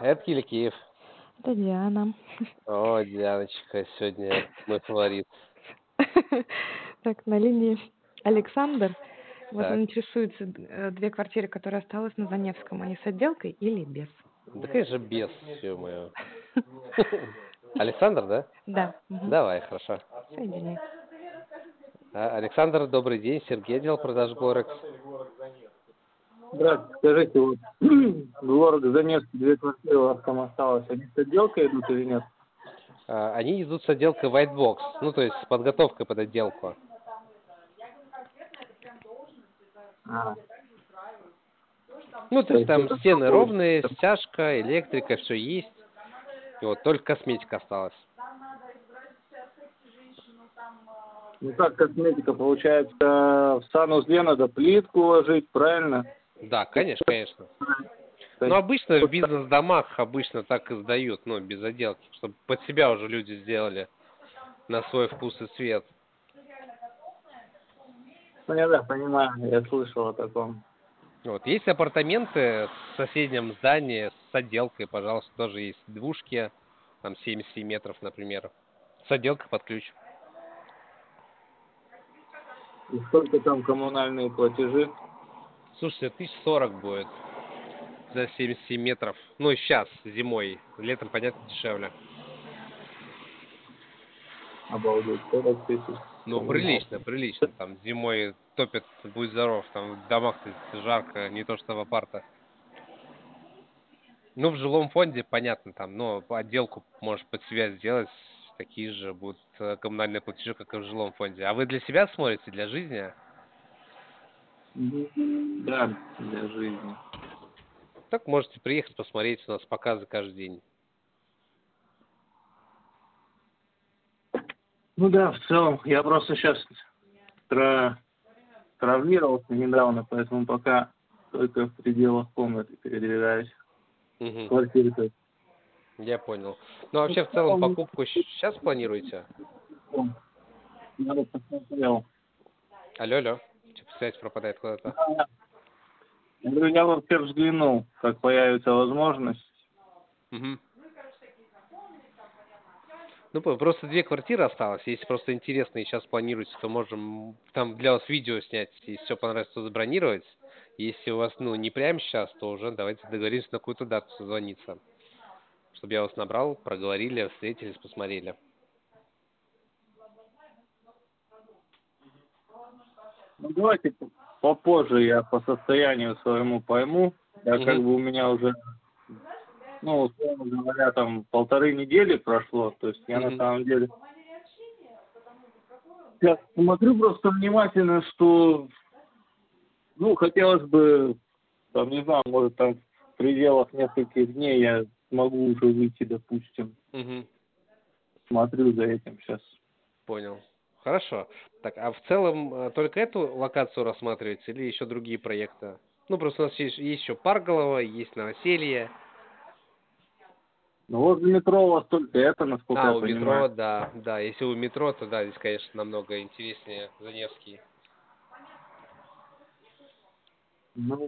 Это Киликиев. Это Диана. О, Дианочка, сегодня мой фаворит. Так, на линии Александр. Вот Так. он интересуется, две квартиры, которые осталось на Заневском, они с отделкой или без? Да, конечно, без, ё-моё. Александр, да? Да. Мгм. Давай, хорошо. Соедини. Александр, добрый день. Сергей, отдел продаж Горекс. Здравствуйте, скажите, вот город Заневский, две квартиры у вас там осталось, они с отделкой идут или нет? Они идут с отделкой White Box, ну, то есть с подготовкой под отделку. А, Ну, то то есть есть там это стены что ровные, получится? стяжка, электрика, все есть. И вот только косметика осталась. Ну как косметика, получается, в санузле надо плитку ложить, правильно? Да, конечно, конечно. То Ну, есть обычно в вот бизнес-домах обычно так и сдают, ну, без отделки, чтобы под себя уже люди сделали на свой вкус и цвет. ну, я да, понимаю, я слышал о таком. Вот. Есть апартаменты в соседнем здании с отделкой, пожалуйста, тоже есть двушки, там 77 метров, например, с отделкой под ключ. И сколько там коммунальные платежи? Слушайте, 1040 будет за 77 метров. Ну, сейчас, зимой. Летом, понятно, дешевле. Обалдеть, 40 тысяч Ну, прилично, коммуналки. прилично. Там зимой топят, будь здоров, там в домах-то жарко, не то что в апартах. Ну, в жилом фонде, понятно, там, но отделку можешь под себя сделать, такие же будут коммунальные платежи, как и в жилом фонде. А вы для себя смотрите, для жизни? Да, для жизни. Так можете приехать посмотреть, у нас показы каждый день. Ну да, в целом, я просто сейчас травмировался недавно, поэтому пока только в пределах комнаты передвигаюсь. Мгм. Квартиры-то. Я понял. Ну, а Ну, вообще, в в целом, целом, покупку сейчас планируете? я вот посмотрел. Алло, алло. Что-то связь пропадает куда-то. Да, я говорю, я вообще взглянул, как появится возможность. Мгм. Ну, просто две квартиры осталось. Если просто интересно и сейчас планируете, то можем там для вас видео снять. Если все понравится, то забронировать. Если у вас, ну, не прямо сейчас, то уже давайте договоримся на какую-то дату созвониться. Чтобы я вас набрал, проговорили, встретились, посмотрели. Ну, давайте попозже я по состоянию своему пойму. Я как Мгм. бы у меня уже, ну, условно говоря, там 1,5 недели прошло. То есть я на Мгм. самом деле сейчас смотрю просто внимательно, что, ну, хотелось бы, там, не знаю, может, там в пределах нескольких дней я смогу уже выйти, допустим. Мгм. Смотрю за этим сейчас. Понял. Хорошо. Так, а в целом только эту локацию рассматриваете или еще другие проекты? Ну, просто у нас есть еще Парголово, есть Новоселье. Ну, возле метро у вас только это, насколько А, я у понимаю. метро, да, да. Если у метро, то да, здесь, конечно, намного интереснее Заневский. Ну,